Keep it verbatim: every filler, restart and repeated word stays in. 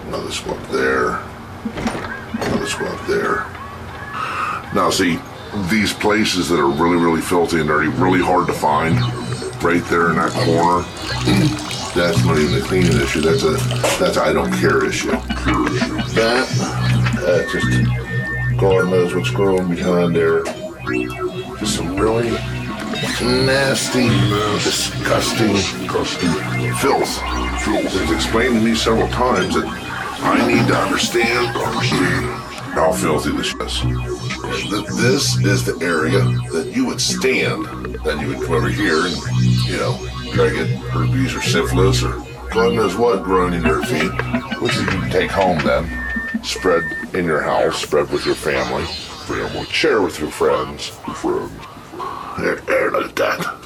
Another swap there. Another swap there. Now see, these places that are really, really filthy and dirty, really hard to find, right there in that corner, that's not even a cleaning issue. That's a that's a I don't care issue. That, that just God knows what's growing behind there. Just some really nasty, disgusting, disgusting filth. It's explained to me several times that I need to understand, understand how filthy this is. This is the area that you would stand, that you would come over here and, you know, try to get herpes or syphilis or God knows what growing in your feet, which you can take home then, spread in your house, spread with your family, family, share with your friends, friends. There, there, look at that.